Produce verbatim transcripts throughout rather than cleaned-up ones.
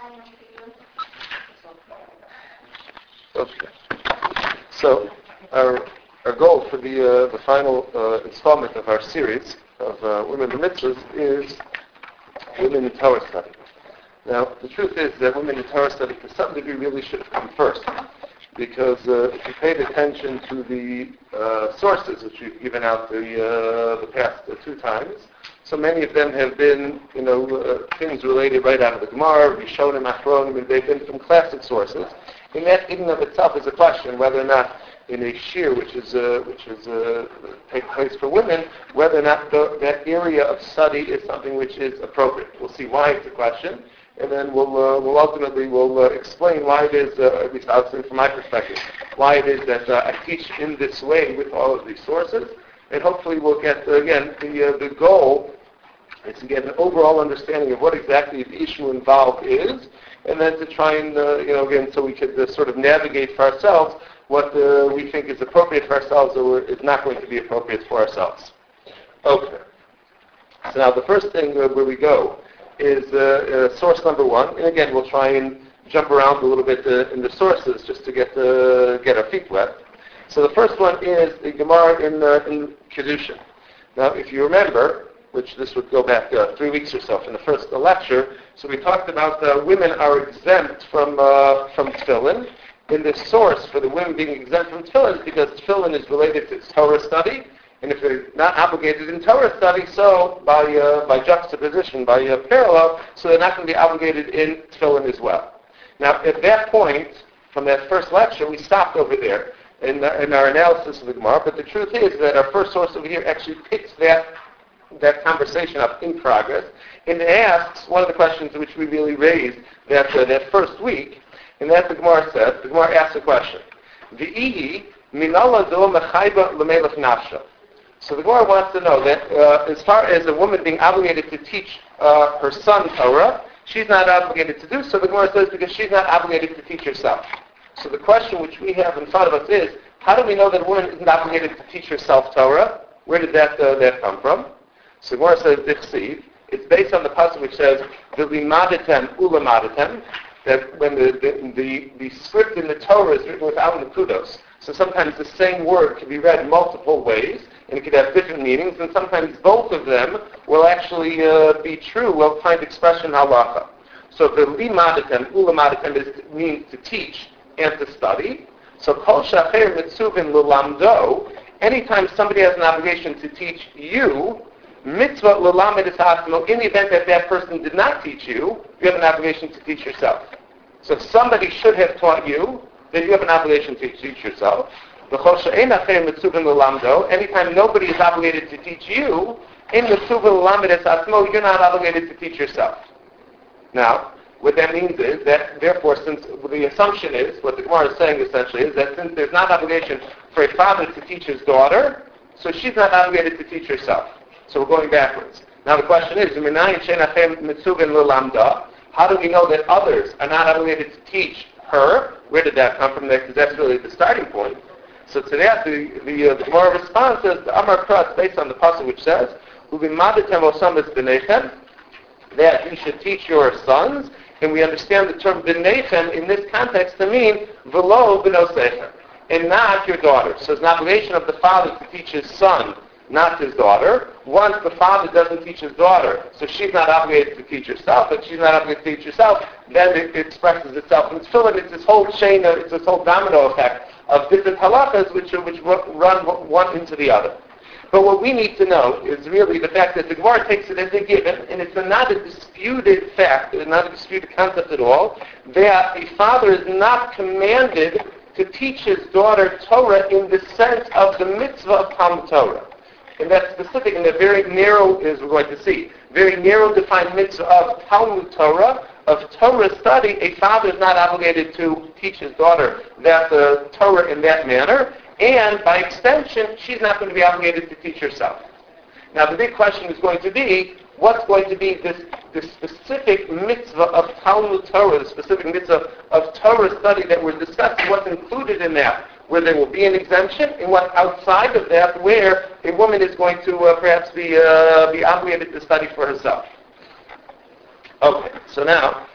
Okay. So our our goal for the uh, the final uh, installment of our series of uh, Women in Mitzvahs is Women in Torah Study. Now, the truth is that Women in Torah Study, to some degree, really should have come first, because uh, if you paid attention to the uh, sources which we've given out the uh, the past uh, two times, so many of them have been, you know, uh, things related right out of the Gemara, Rishonim, Achronim, they've been from classic sources. And that in and of itself is a question whether or not in a shir, which is uh, which is uh, take place for women, whether or not the, that area of study is something which is appropriate. We'll see why it's a question, and then we'll uh, we'll ultimately we'll uh, explain why it is, uh, at least outside from my perspective, why it is that uh, I teach in this way with all of these sources, and hopefully we'll get uh, again the uh, the goal is to get an overall understanding of what exactly the issue involved is, and then to try and, uh, you know, again, so we could uh, sort of navigate for ourselves what uh, we think is appropriate for ourselves or is not going to be appropriate for ourselves. Okay. So now the first thing uh, where we go is uh, uh, source number one, and again, we'll try and jump around a little bit uh, in the sources just to get uh, get our feet wet. So the first one is the Gemara in, uh, in Kedushin. Now, if you remember, which this would go back uh, three weeks or so from the first uh, lecture. So we talked about uh, women are exempt from uh, from tefillin. In this source for the women being exempt from tefillin is because tefillin is related to Torah study, and if they're not obligated in Torah study, so by uh, by juxtaposition, by uh, parallel, so they're not going to be obligated in tefillin as well. Now, at that point, from that first lecture, we stopped over there in, uh, in our analysis of the Gemara, but the truth is that our first source over here actually picks that that conversation up in progress, and asks one of the questions which we really raised that uh, that first week, and that the Gemara said, the Gemara asked the question, V'ihi minala do mechayba l'melech nafsha. So the Gemara wants to know that uh, as far as a woman being obligated to teach uh, her son Torah, she's not obligated to do so. The Gemara says because she's not obligated to teach herself. So the question which we have in front of us is, how do we know that a woman isn't obligated to teach herself Torah? Where did that uh, that come from? So Gemara says, Dichsiv. It's based on the passage which says, V'limadatem ulamadatem, that when the, the, the, the script in the Torah is written without nakudos. So sometimes the same word can be read multiple ways, and it could have different meanings, and sometimes both of them will actually uh, be true, will find expression halacha. So V'limadatem ulamadatem is, means to teach and to study. So Kol shacher mitzuvin l'lamdo, anytime somebody has an obligation to teach you, mitzvah l'lamed es ha'atzmo, in the event that that person did not teach you, you have an obligation to teach yourself. So if somebody should have taught you, then you have an obligation to teach yourself. V'chol she'ein acher mitzuvin l'lamdo, anytime nobody is obligated to teach you, in mitzvah l'lamed es ha'atzmo, you're not obligated to teach yourself. Now, what that means is that, therefore, since the assumption is, what the Gemara is saying essentially is that since there's not obligation for a father to teach his daughter, so she's not obligated to teach herself. So we're going backwards. Now the question is, how do we know that others are not obligated to teach her? Where did that come from? Because that's really the starting point. So to that, the the, uh, the Gemara response is, the Amar Kra, based on the passage which says, that you should teach your sons, and we understand the term b'nechem in this context to mean v'lo b'nosechem, and not your daughter. So it's an obligation of the father to teach his son, not his daughter. Once the father doesn't teach his daughter, so she's not obligated to teach herself, and she's not obligated to teach herself, then it, it expresses itself. And tefillin, it's this whole chain, of, it's this whole domino effect of different halachas which, which run one into the other. But what we need to know is really the fact that the Gemara takes it as a given, and it's a not a disputed fact, it's not a disputed concept at all, that a father is not commanded to teach his daughter Torah in the sense of the mitzvah of Talmud Torah. And that's specific, and that very narrow, as we're going to see, very narrow defined mitzvah of Talmud Torah, of Torah study. A father is not obligated to teach his daughter that uh, Torah in that manner, and by extension, she's not going to be obligated to teach herself. Now the big question is going to be, what's going to be this, this specific mitzvah of Talmud Torah, the specific mitzvah of Torah study that we're discussing, what's included in that, where there will be an exemption, and what's outside of that, where a woman is going to uh, perhaps be uh, be obligated to study for herself. Okay, so now,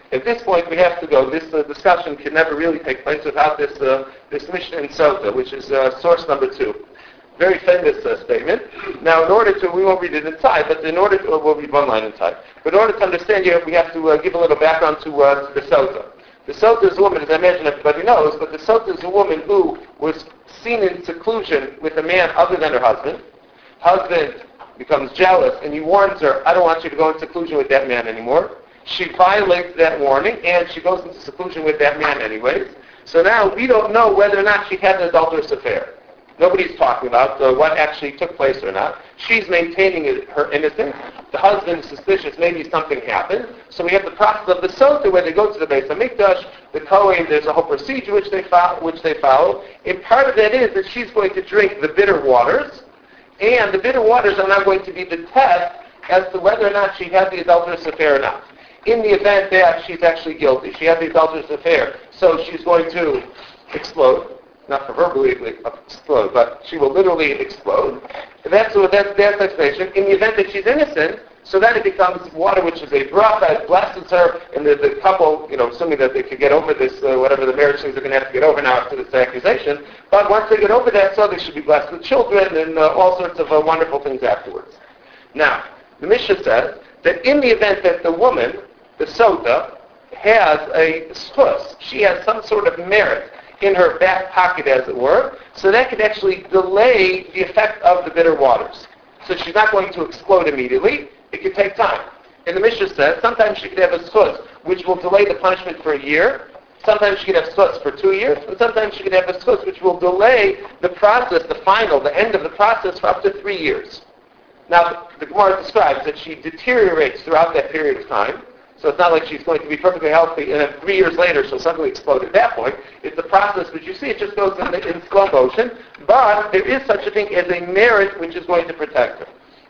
At this point, we have to go. This uh, discussion can never really take place without this uh, this Mishnah in Sota, which is uh, source number two. Very famous uh, statement. Now, in order to, we won't read it inside, but in order to, we'll read one line inside. But in order to understand here, we have to uh, give a little background to, uh, to the Sota. The Sota is a woman, as I imagine everybody knows, but the Sota is a woman who was seen in seclusion with a man other than her husband. Husband becomes jealous, and he warns her, I don't want you to go in seclusion with that man anymore. She violates that warning, and she goes into seclusion with that man anyways. So now we don't know whether or not she had an adulterous affair. Nobody's talking about uh, what actually took place or not. She's maintaining her innocence. The husband is suspicious maybe something happened. So we have the process of the Sota where they go to the Beis HaMikdash. The Kohen, there's a whole procedure which they, follow, which they follow. And part of that is that she's going to drink the bitter waters. And the bitter waters are now going to be the test as to whether or not she had the adulterous affair or not. In the event that she's actually guilty, she had the adulterous affair, so she's going to explode. Not for verbally explode, but she will literally explode. And that's what that's that's explanation. In the event that she's innocent, so then it becomes water which is a bracha, it blesses her, and the, the couple, you know, assuming that they could get over this, uh, whatever the marriage things are going to have to get over now after this accusation. But once they get over that, so they should be blessed with children and uh, all sorts of uh, wonderful things afterwards. Now, the Mishnah says that in the event that the woman, the Sota, has a schus, she has some sort of merit in her back pocket, as it were, so that could actually delay the effect of the bitter waters. So she's not going to explode immediately. It could take time. And the Mishnah says sometimes she could have a schus, which will delay the punishment for a year. Sometimes she could have schus for two years. And sometimes she could have a schus, which will delay the process, the final, the end of the process for up to three years. Now, the Gemara describes that she deteriorates throughout that period of time. So it's not like she's going to be perfectly healthy and then three years later she'll suddenly explode at that point. It's the process which you see, it just goes in, in slow motion. But there is such a thing as a merit which is going to protect her.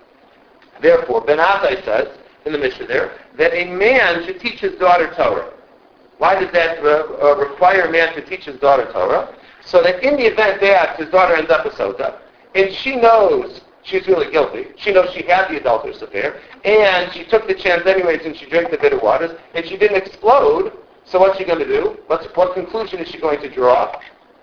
Therefore, Ben Azai says, in the Mishnah there, that a man should teach his daughter Torah. Why does that uh, uh, require a man to teach his daughter Torah? So that in the event that his daughter ends up a Sota, and she knows she's really guilty. She knows she had the adulterous affair, and she took the chance anyways, and she drank the bitter waters, and she didn't explode. So what's she going to do? What's, what conclusion is she going to draw?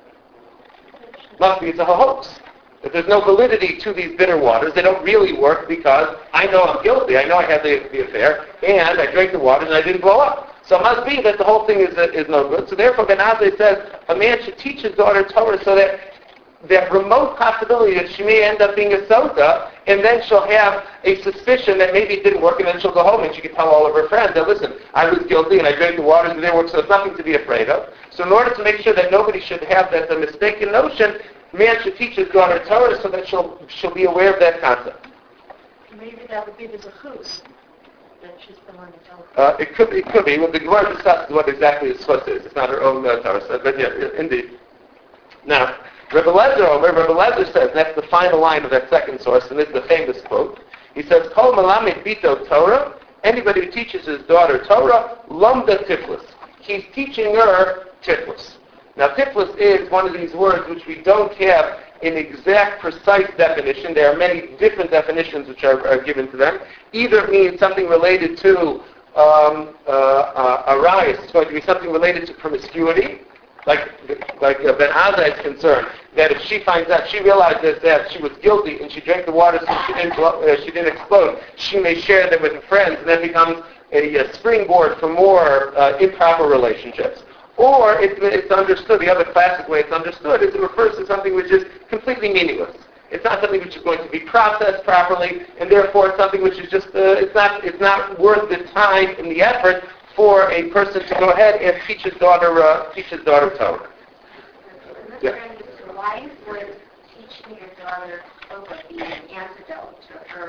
Must be it's a hoax. That there's no validity to these bitter waters. They don't really work because I know I'm guilty. I know I had the, the affair, and I drank the waters, and I didn't blow up. So it must be that the whole thing is, is no good. So therefore, Ben Azai says a man should teach his daughter Torah so that that remote possibility that she may end up being a Sota, and then she'll have a suspicion that maybe it didn't work, and then she'll go home and she can tell all of her friends that, listen, I was guilty and I drank the waters and it didn't work, so it's nothing to be afraid of. So in order to make sure that nobody should have that the mistaken notion, man should teach his daughter Torah so that she'll she'll be aware of that concept. Maybe that would be the zechus that she's been learning Torah. Uh, it could it could be. Well, the Gemara discusses what exactly the schus is. It's not her own uh, Torah, but yeah, indeed. Now, Rebbe Lezer, over, Rebbe Lezer says, that's the final line of that second source, and this is the famous quote. He says, Kol Malamed Bito Torah, anybody who teaches his daughter Torah, Lomda Tiflis. He's teaching her Tiflis. Now Tiflis is one of these words which we don't have an exact, precise definition. There are many different definitions which are, are given to them. Either it means something related to um, uh, uh, Arias, it's going to be something related to promiscuity, like like uh, Ben Azai is concerned, that if she finds out, she realizes that she was guilty and she drank the water so she didn't, uh, she didn't explode, she may share them with her friends, and that becomes a, a springboard for more uh, improper relationships. Or it's, it's understood, the other classic way it's understood is it refers to something which is completely meaningless. It's not something which is going to be processed properly, and therefore it's something which is just, uh, it's not it's not worth the time and the effort for a person to go ahead and teach his daughter, uh, teach his daughter Torah. Yeah. Why would teaching your daughter Torah be an antidote to her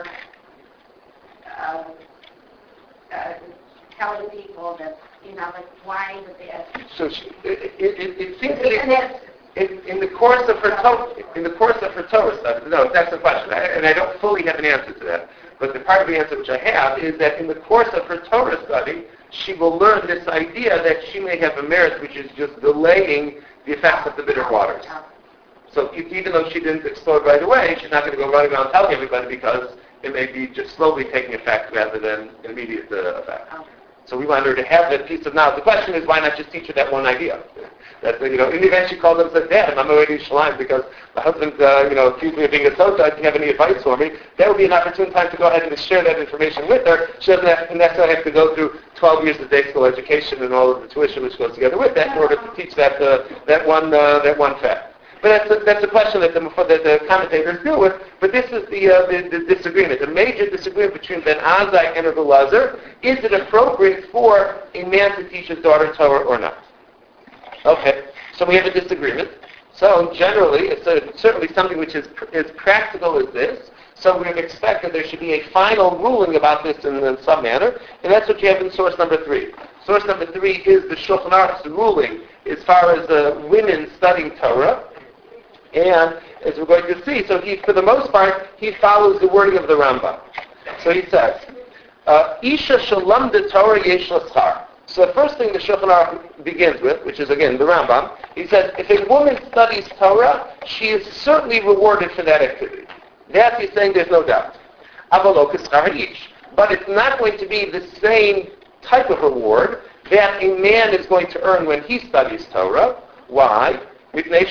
uh, uh, telling people that, you know, like, why would they teach? So she, it, it, it seems that in, in the course of her Torah, in the course of her Torah study, no, that's the question, I, and I don't fully have an answer to that. But the part of the answer which I have is that in the course of her Torah study, she will learn this idea that she may have a merit which is just delaying the effects of the bitter waters. So even though she didn't explode right away, she's not going to go running around telling everybody because it may be just slowly taking effect rather than immediate uh, effect. So we want her to have that piece of knowledge. The question is, why not just teach her that one idea? That, you know, in the event she called up and said, Dad, I'm already in Shalim because my husband, uh, you know, accused me of being a sota. Do you have any advice for me? That would be an opportune time to go ahead and share that information with her. She doesn't have, necessarily have to go through twelve years of day school education and all of the tuition which goes together with that in order to teach that uh, that one uh, that one fact. But that's a, that's a question that the, that the commentators deal with. But this is the, uh, the, the disagreement. The major disagreement between Ben Azai and Rabbi Lazar: is it appropriate for a man to teach his daughter Torah or not? Okay, so we have a disagreement. So generally, it's a, certainly something which is as practical as this. So we would expect that there should be a final ruling about this in, in some manner, and that's what you have in source number three. Source number three is the Shulchan Aruch's ruling as far as uh, women studying Torah. And as we're going to see, so he, for the most part, he follows the wording of the Rambam. So he says, uh, Isha shalam de Torah yesh l'schar. So the first thing the Shulchan Aruch begins with, which is again the Rambam, he says, if a woman studies Torah, she is certainly rewarded for that activity. That he's saying there's no doubt. Avalo k'schar ha'ish. But it's not going to be the same type of reward that a man is going to earn when he studies Torah. Why? Because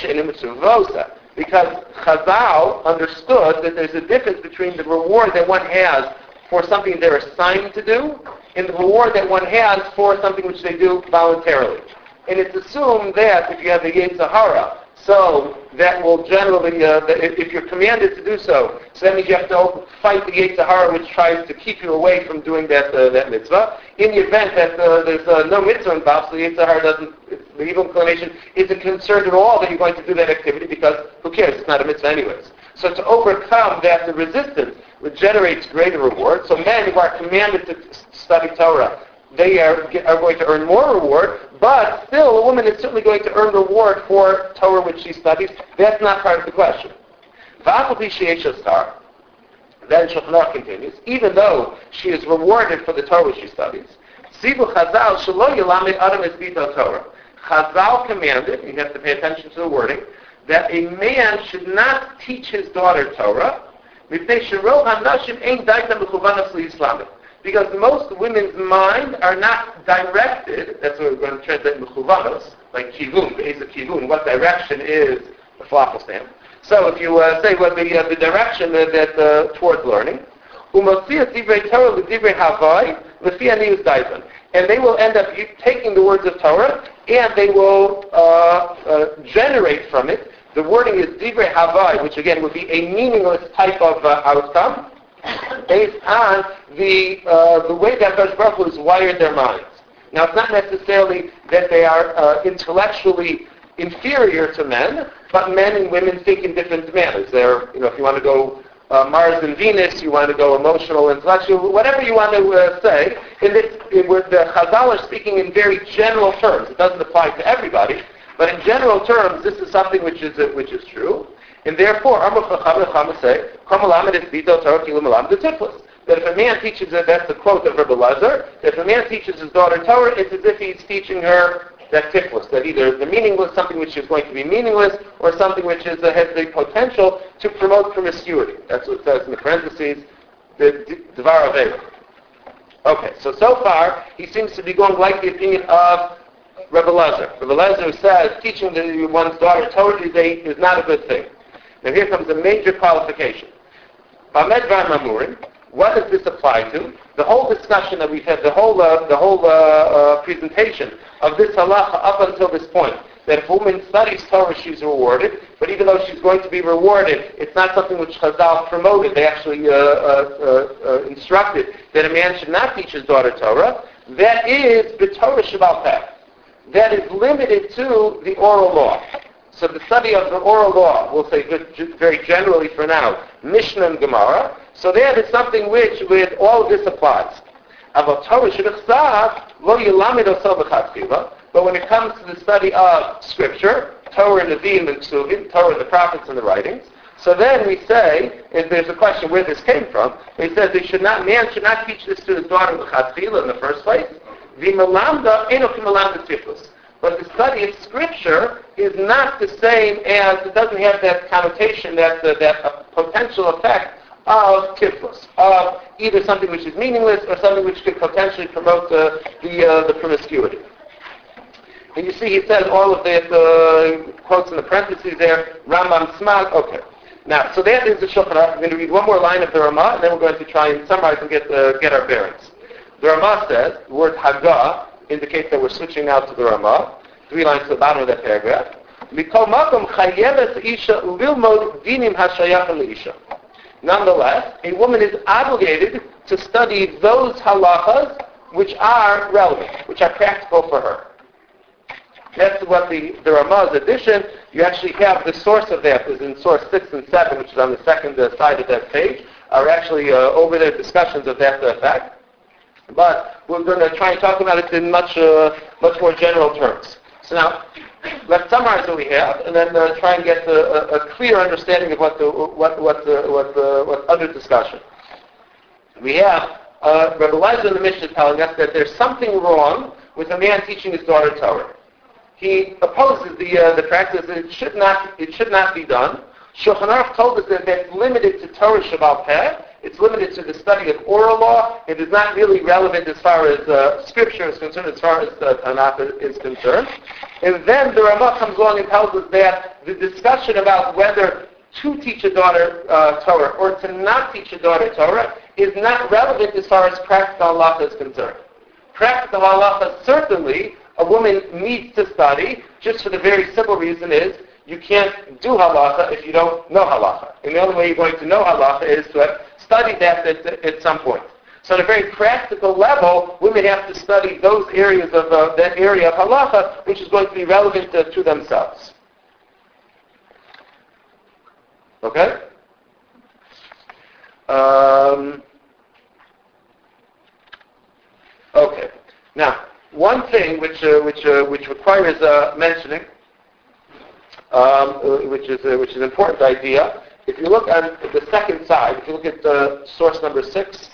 Chazal understood that there's a difference between the reward that one has for something they're assigned to do and the reward that one has for something which they do voluntarily. And it's assumed that if you have a Yetzer Hara, so that will generally, uh, if, if you're commanded to do so, so that means you have to fight the Yetzer Hara which tries to keep you away from doing that uh, that mitzvah. In the event that uh, there's uh, no mitzvah involved, so the Yetzer Hara doesn't, the evil inclination isn't concerned at all that you're going to do that activity because who cares, it's not a mitzvah anyways. So to overcome that, the resistance, which generates greater reward. So men who are commanded to study Torah, they are, are going to earn more reward, but still a woman is certainly going to earn reward for Torah which she studies. That's not part of the question. Then Shulchan Aruch continues, even though she is rewarded for the Torah which she studies, Chazal commanded, you have to pay attention to the wording, that a man should not teach his daughter Torah, because most women's minds are not directed, that's what we're going to translate mechuvanos, like kivun, base of kivun, what direction is the falafel stand. So if you uh, say what well, the, uh, the direction uh, that uh, towards learning, and they will end up taking the words of Torah and they will uh, uh, generate from it. The wording is divrei havai, which again would be a meaningless type of uh, outcome, based on the uh, the way that Hakadosh Baruch Hu has wired their minds. Now, it's not necessarily that they are uh, intellectually inferior to men, but men and women think in different manners. They're, you know, if you want to go uh, Mars and Venus, you want to go emotional, intellectual, whatever you want to uh, say. In this, in, where the Chazal are speaking in very general terms. It doesn't apply to everybody, but in general terms, this is something which is uh, which is true. And therefore, say, that if a man teaches, that's the quote of Rabbi Lazar, that if a man teaches his daughter Torah, it's as if he's teaching her that tiflis, that either the meaningless, something which is going to be meaningless, or something which is, uh, has the potential to promote promiscuity. That's what it says in the parentheses, the Dvar Avera. Okay, so so far, he seems to be going like the opinion of Rabbi Lazar. Rabbi Lazar says teaching the, one's daughter Torah is, a, is not a good thing. Now here comes a major qualification. Bamed Var Mamurim, what does this apply to? The whole discussion that we've had, the whole uh, the whole uh, uh, presentation of this halacha up until this point, that if a woman studies Torah, she's rewarded, but even though she's going to be rewarded, it's not something which Chazal promoted. They actually uh, uh, uh, instructed that a man should not teach his daughter Torah. That is b'Torah Sheba'al Peh. That is limited to the oral law. So the study of the oral law, we'll say very generally for now, Mishnah and Gemara. So that is something which, with all of this applies. But when it comes to the study of Scripture, Torah, Nevi'im, and Ksuvim, Torah, the prophets, and the writings, so then we say, if there's a question where this came from, he says they should not, man should not teach this to his daughter L'chatchila in the first place. V'melamda eno k'melamda tiflus. But the study of Scripture is not the same as, it doesn't have that connotation, that uh, that uh, potential effect of kiflus, of either something which is meaningless or something which could potentially promote uh, the uh, the promiscuity. And you see, he says all of the uh, quotes in the parentheses there. Rambam Smag. Okay. Now, so that is the Shulchan Aruch. I'm going to read one more line of the Ramah, and then we're going to try and summarize and get uh, get our bearings. The Ramah says the word Haggah indicates that we're switching now to the Ramah. Three lines to the bottom of that paragraph. Mikol makom chayeves isha lilmod dinim hashayach leisha. Nonetheless, a woman is obligated to study those halachas which are relevant, which are practical for her. That's what the, the Ramah's addition. You actually have the source of that is in source six and seven, which is on the second uh, side of that page, are actually uh, over there discussions of that uh, fact. But we're going to try and talk about it in much uh, much more general terms. So now, let's summarize what we have, and then uh, try and get a, a, a clear understanding of what the what what the, what the, what under discussion. We have uh, Rebbe Lezer in the Mishnah telling us that there's something wrong with a man teaching his daughter Torah. He opposes the uh, the practice that it should not it should not be done. Shulchan Aruch told us that that's limited to Torah Shabbal Peh. It's limited to the study of oral law. It is not really relevant as far as uh, Scripture is concerned, as far as uh, Tanakh is concerned. And then the Ramah comes along and tells us that the discussion about whether to teach a daughter uh, Torah or to not teach a daughter Torah is not relevant as far as practical halacha is concerned. Practical halacha, certainly, a woman needs to study, just for the very simple reason is you can't do halacha if you don't know halacha. And the only way you're going to know halacha is to have studied that at, at some point. So at a very practical level, women have to study those areas of uh, that area of halacha, which is going to be relevant uh, to themselves. Okay? Um, okay. Now, one thing which uh, which uh, which requires uh, mentioning, um, uh, which is uh, which is an important idea. If you look at the second side, if you look at uh, source number six,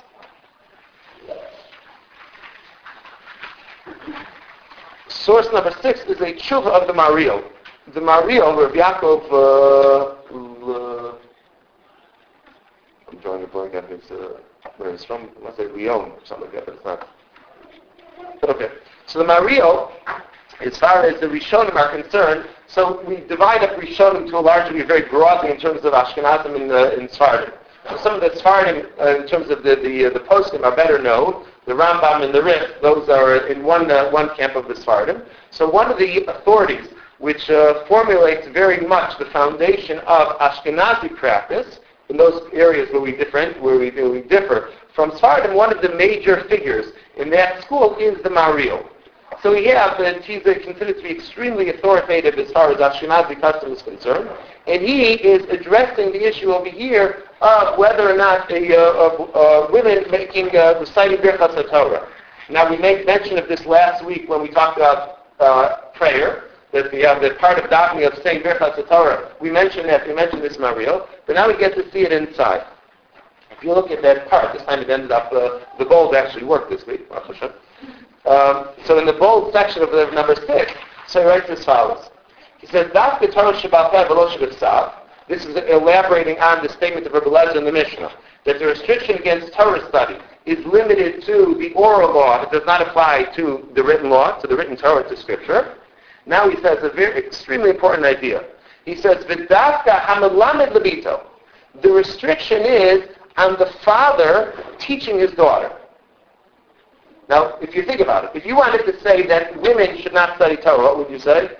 source number six is a tshuva of the Mariel. The Mariel, Rav Yaakov, uh, uh, I'm drawing a blank on his, uh, where he's from, I must say Lyon or something like that, but it's not. Okay, so the Mariel, as far as the Rishonim are concerned, so we divide up Rishonim to a large degree very broadly in terms of Ashkenazim and, uh, and Sfardim. So some of the Sfardim, uh, in terms of the the, uh, the poskim, are better known. The Rambam and the Rif, those are in one uh, one camp of the Sfardim. So one of the authorities which uh, formulates very much the foundation of Ashkenazi practice in those areas where we different, where we, where we differ from Sfardim, one of the major figures in that school is the Mariel. So we have that he's considered to be extremely authoritative as far as Ashkenazi custom is concerned, and he is addressing the issue over here of whether or not the uh, uh, women making uh, reciting Birchas HaTorah. Now we made mention of this last week when we talked about uh, prayer, that the uh, that part of davening of saying Birchas HaTorah. We mentioned that we mentioned this Mariel, but now we get to see it inside. If you look at that part, this time it ended up uh, the bold actually worked this week. Um, so in the bold section of the number six, so he writes as follows. He says, "Das Torah Shabbal Peh v'lo sheb'ksav." This is elaborating on the statement of Rebbe Lezer in the Mishnah, that the restriction against Torah study is limited to the oral law. It does not apply to the written law, to the written Torah, to Scripture. Now he says a very extremely important idea. He says, "V'dafka hamelamed lebito." The restriction is on the father teaching his daughter. Now, if you think about it, if you wanted to say that women should not study Torah, what would you say?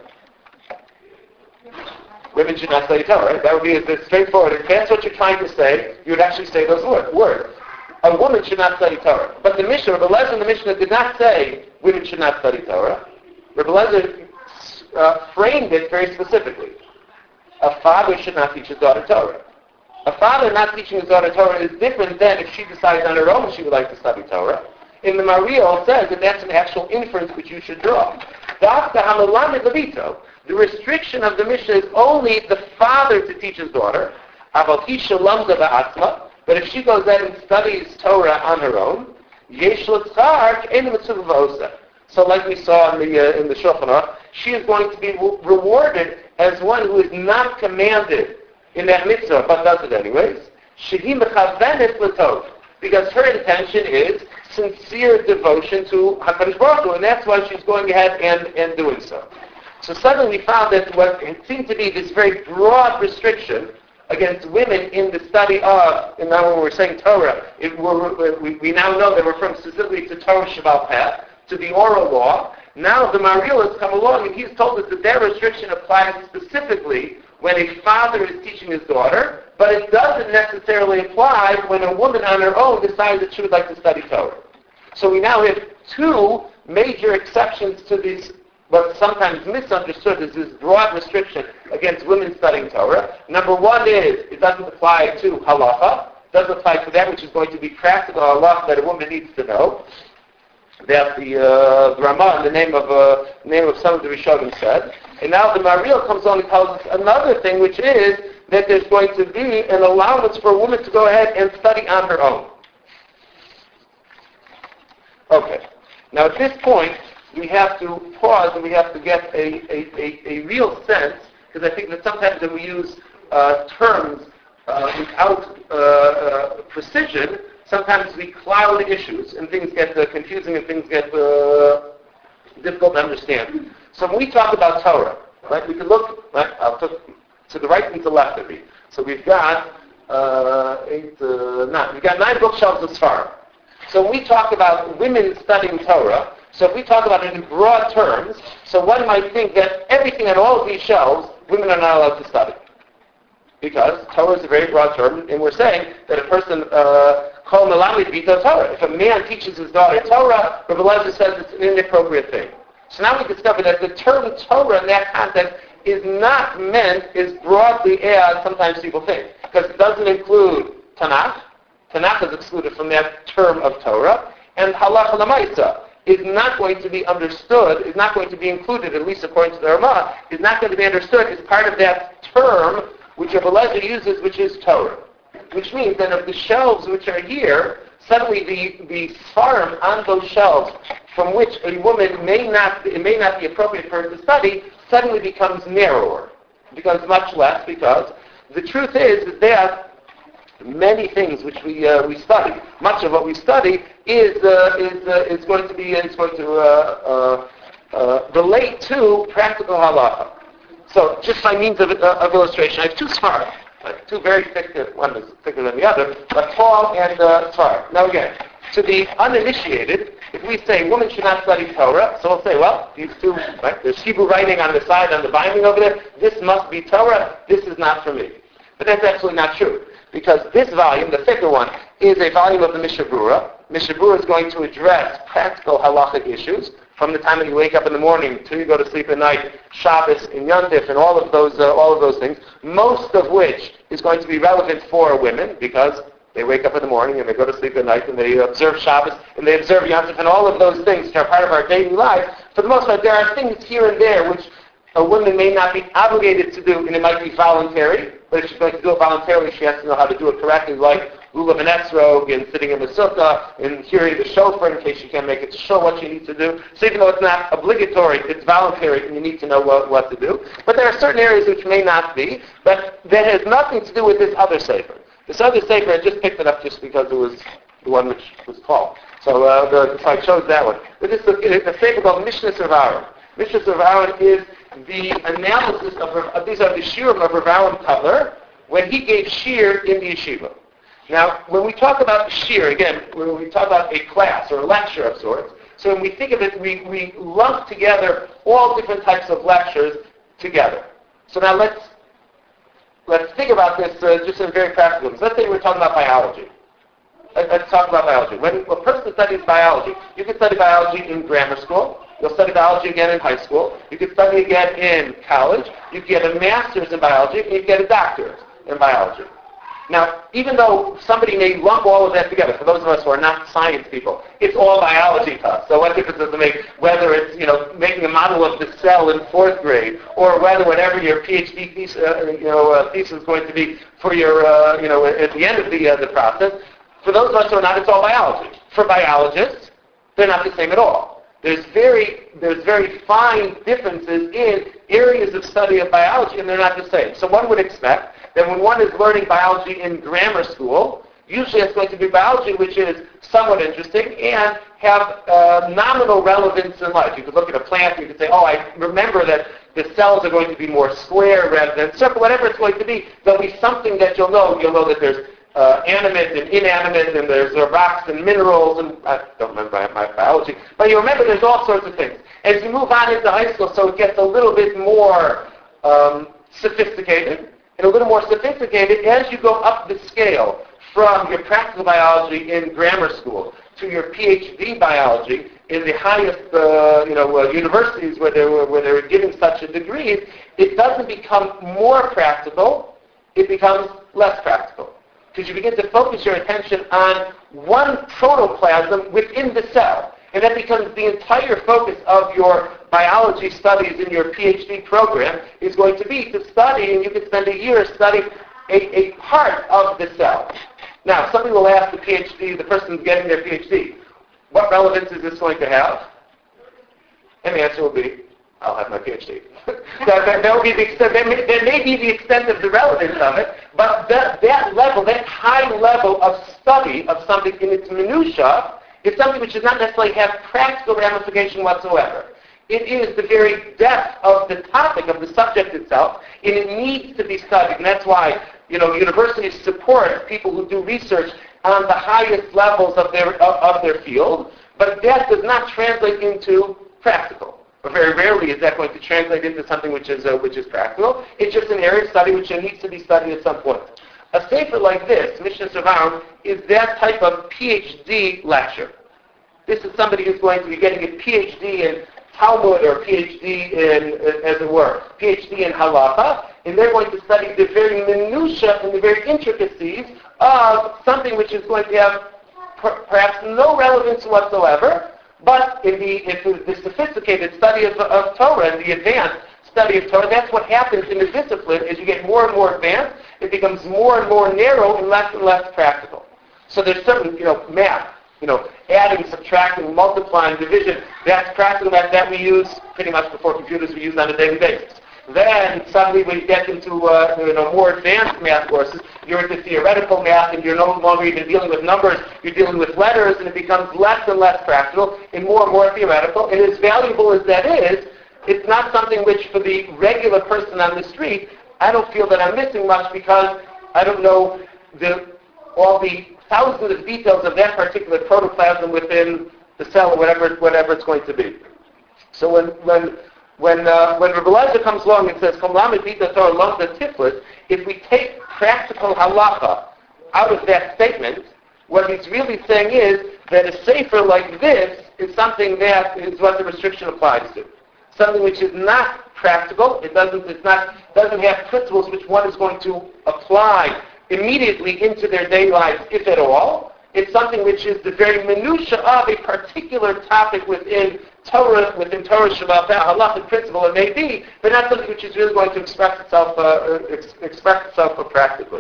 Women should not study Torah, right? That would be as straightforward. If that's what you're trying to say, you would actually say those words. A woman should not study Torah. But the Mishnah, Rebbe Lezer in the Mishnah did not say women should not study Torah. Rebbe Lezer uh, framed it very specifically. A father should not teach his daughter Torah. A father not teaching his daughter Torah is different than if she decides on her own she would like to study Torah. In the Mariel says that that's an actual inference which you should draw. The restriction of the Mishnah is only the father to teach his daughter. But if she goes out and studies Torah on her own, so like we saw in the uh, in the Shulchan Aruch, she is going to be re- rewarded as one who is not commanded in that mitzvah, but does it anyways. shehi mechavenet l'tov, because her intention is sincere devotion to HaKadosh Baruch Hu, and that's why she's going ahead and, and doing so. So suddenly we found that what it seemed to be this very broad restriction against women in the study of, and now when we're saying Torah, it, we're, we, we now know that we're referring specifically to Torah Shabbat Peh, to the oral law. Now the Maharil has come along and he's told us that their restriction applies specifically when a father is teaching his daughter, but it doesn't necessarily apply when a woman on her own decides that she would like to study Torah. So we now have two major exceptions to these, what's sometimes misunderstood as this broad restriction against women studying Torah. Number one is, it doesn't apply to halacha, it doesn't apply to that which is going to be practical halacha that a woman needs to know. That the, uh, the Ramah, in the name of uh, name of some of the Rishonim, said. And now the Maharil comes on and tells us another thing, which is that there's going to be an allowance for a woman to go ahead and study on her own. Okay. Now at this point, we have to pause and we have to get a, a, a, a real sense, because I think that sometimes when we use uh, terms uh, without uh, uh, precision, sometimes we cloud issues and things get uh, confusing and things get uh, difficult to understand. So when we talk about Torah, right, we can look right, I'll to, to the right and to the left of me. So we've got uh, eight, uh, nine. We've got nine bookshelves of Sfarah. So when we talk about women studying Torah, so if we talk about it in broad terms, so one might think that everything on all of these shelves, women are not allowed to study. Because Torah is a very broad term, and we're saying that a person, kol melamid bito Torah. If a man teaches his daughter Torah, Rabbi Eliezer says it's an inappropriate thing. So now we discover that the term Torah in that context is not meant as broadly as sometimes people think. Because it doesn't include Tanakh. Tanakh is excluded from that term of Torah. And halacha l'maisa is not going to be understood, is not going to be included, at least according to the Ramah, is not going to be understood as part of that term which Rabbi Eliezer uses, which is Torah. Which means that of the shelves which are here, suddenly the, the Sfarim on those shelves from which a woman may not, it may not be appropriate for her to study, suddenly becomes narrower. It becomes much less, because the truth is that there are many things which we uh, we study. Much of what we study is uh, is uh, is going to be is going to uh, uh, uh, relate to practical halacha. So, just by means of, uh, of illustration, I have two Sfarim, uh, two very thick. One is thicker than the other, but tall and uh, Sfarim. Now again, to the uninitiated, if we say women should not study Torah, so we'll say, well, these two, right? There's Hebrew writing on the side on the binding over there. This must be Torah. This is not for me. But that's absolutely not true. Because this volume, the thicker one, is a volume of the Mishnah Berurah. Mishnah Berurah is going to address practical halachic issues from the time that you wake up in the morning till you go to sleep at night, Shabbos and Yontif and all of those, uh, all of those things. Most of which is going to be relevant for women because they wake up in the morning and they go to sleep at night and they observe Shabbos and they observe Yontif and all of those things which are part of our daily life. For the most part, there are things here and there which a woman may not be obligated to do, and it might be voluntary. But if she's going to do it voluntarily, she has to know how to do it correctly, like lulav and esrog, and sitting in the sukkah, and hearing the shofar in case she can't make it to show what she needs to do. So even though it's not obligatory, it's voluntary, and you need to know what, what to do. But there are certain areas which may not be, but that has nothing to do with this other sefer. This other sefer, I just picked it up just because it was the one which was called. So, uh, the, so I chose that one. But this is a, a sefer called Mishnah of Aaron. Mishnah of Aaron is the analysis of, of these are the shiurim of Rav Aaron Cutler when he gave shiur in the yeshiva. Now, when we talk about shiur, again, when we talk about a class or a lecture of sorts, so when we think of it, we, we lump together all different types of lectures together. So now let's let's think about this uh, just in very practical terms. Let's say we're talking about biology. Let's talk about biology. When a person studies biology, you can study biology in grammar school. You'll study biology again in high school. You can study again in college. You can get a master's in biology, and you can get a doctorate in biology. Now, even though somebody may lump all of that together, for those of us who are not science people, it's all biology to us. So what difference does it make whether it's, you know, making a model of the cell in fourth grade, or whether whatever your PhD thesis, uh, you know, uh, thesis is going to be for your, uh, you know, at the end of the uh, the process. For those of us who are not, it's all biology. For biologists, they're not the same at all. There's very, there's very fine differences in areas of study of biology, and they're not the same. So one would expect that when one is learning biology in grammar school, usually it's going to be biology which is somewhat interesting and have uh, nominal relevance in life. You could look at a plant, you could say, oh, I remember that the cells are going to be more square rather than circle, whatever it's going to be. There'll be something that you'll know. You'll know that there's uh, animate and inanimate, and there's uh, rocks and minerals, and I don't remember my, my biology, but you remember there's all sorts of things. As you move on into high school, so it gets a little bit more um, sophisticated, and a little more sophisticated as you go up the scale from your practical biology in grammar school to your PhD biology in the highest, uh, you know, uh, universities where they were where they were giving such a degree. It doesn't become more practical; it becomes less practical because you begin to focus your attention on one protoplasm within the cell, and that becomes the entire focus of your biology studies in your PhD program is going to be to study, and you can spend a year studying a, a part of the cell. Now, somebody will ask the PhD, the person getting their PhD, what relevance is this going to have? And the answer will be, I'll have my PhD. that, that, that will be the extent, that, may, that may be the extent of the relevance of it, but that, that level, that high level of study of something in its minutiae is something which does not necessarily have practical ramification whatsoever. It is the very depth of the topic, of the subject itself, and it needs to be studied. And that's why, you know, universities support people who do research on the highest levels of their of, of their field, but that does not translate into practical. Or very rarely is that going to translate into something which is uh, which is practical. It's just an area of study which needs to be studied at some point. A sefer like this, Mishnah Savarim, is that type of PhD lecture. This is somebody who's going to be getting a PhD in Talmud or PhD in, as it were, PhD in Halacha, and they're going to study the very minutiae and the very intricacies of something which is going to have per- perhaps no relevance whatsoever, but in the, in the sophisticated study of, of Torah and the advanced study of Torah, that's what happens in the discipline. As you get more and more advanced, it becomes more and more narrow and less and less practical. So there's certain, you know, math, you know, adding, subtracting, multiplying, division, that's practical, that, that we use pretty much before computers we use on a daily basis. Then suddenly when you get into uh, you know, more advanced math courses, you're into theoretical math and you're no longer even dealing with numbers, you're dealing with letters, and it becomes less and less practical and more and more theoretical. And as valuable as that is, it's not something which for the regular person on the street, I don't feel that I'm missing much because I don't know the all the thousands of details of that particular protoplasm within the cell or whatever whatever it's going to be. So when when when uh, when Rebbe Eliezer comes along and says, "Kom lamed bita Torah lamda tiflis," if we take practical halacha out of that statement, what he's really saying is that a sefer like this is something that is what the restriction applies to. Something which is not practical. It doesn't. It's not. Doesn't have principles which one is going to apply immediately into their daily lives, if at all. It's something which is the very minutiae of a particular topic within Torah, within Torah Shabbat, halachic principle, it may be, but not something which is really going to express itself, uh, ex- express itself uh, practically.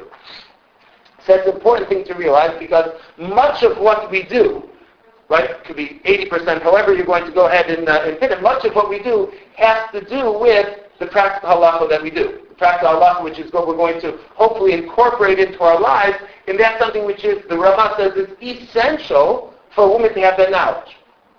So it's an important thing to realize because much of what we do, right, it could be eighty percent, however you're going to go ahead and, uh, and hit it, much of what we do has to do with the practical halacha that we do. The practical halacha, which is what we're going to hopefully incorporate into our lives, and that's something which is, the Rama says, is essential for a woman to have that knowledge.